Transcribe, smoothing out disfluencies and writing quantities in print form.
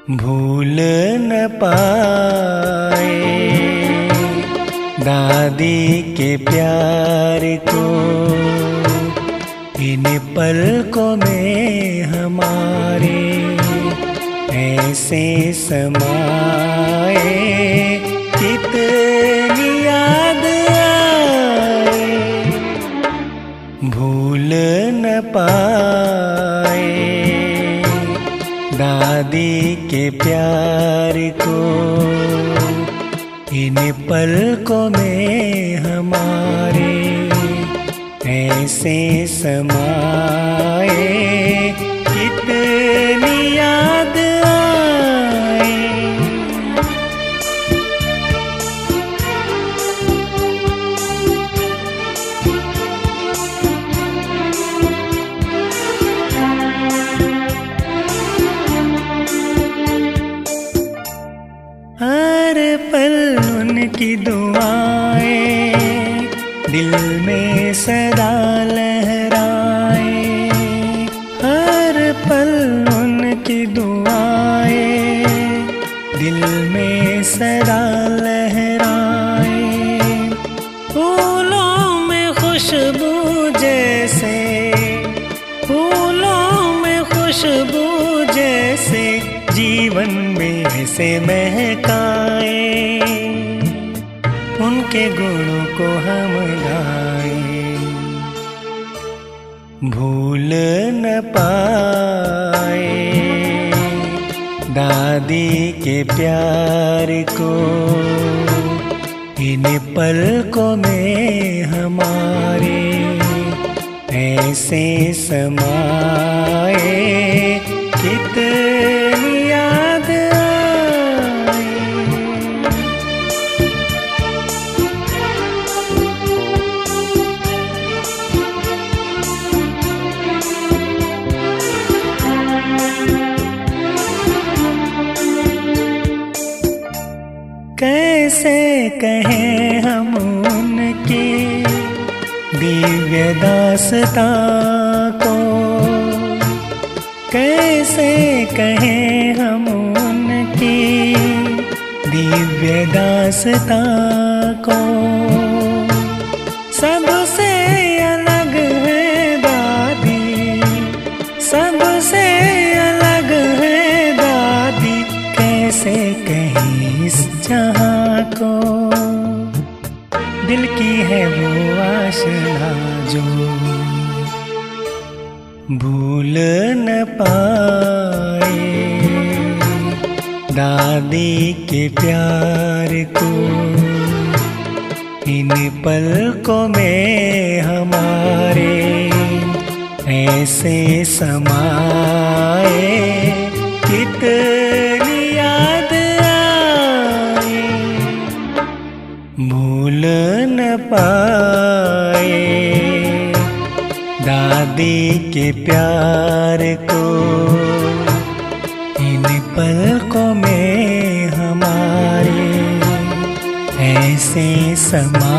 भूल न पाए दादी के प्यार को, इन पलकों में हमारे ऐसे समाए, कितनी याद आए। भूल न पाए दादी के प्यार को, इन पलकों में हमारे ऐसे समाए, कितनी याद आए। हर पल उनकी दुआएं दिल में सदा लहराए, हर पल उनकी दुआएं दिल में सदा लहराए। फूलों में खुशबू जैसे, फूलों में खुशबू जैसे जीवन में ऐसे महकाए, उनके गुणों को हम गाए। भूल न पाए दादी के प्यार को, इन पलकों में हमारे ऐसे समाए, कितनी याद आए। कैसे कहें हम उनकी दिव्य दास्तां को, कैसे कहें हम उनकी दिव्य दास्तां को। सबसे अलग है दादी, सबसे अलग है दादी, कैसे कहें इस जहां को। दिल की है वो आशा जो भूल न पाए दादी के प्यार को, इन पलकों में हमारे ऐसे समाए, कितनी याद आए। भूल न पाए दादी के प्यार को, इन पलकों में हमारे ऐसे समा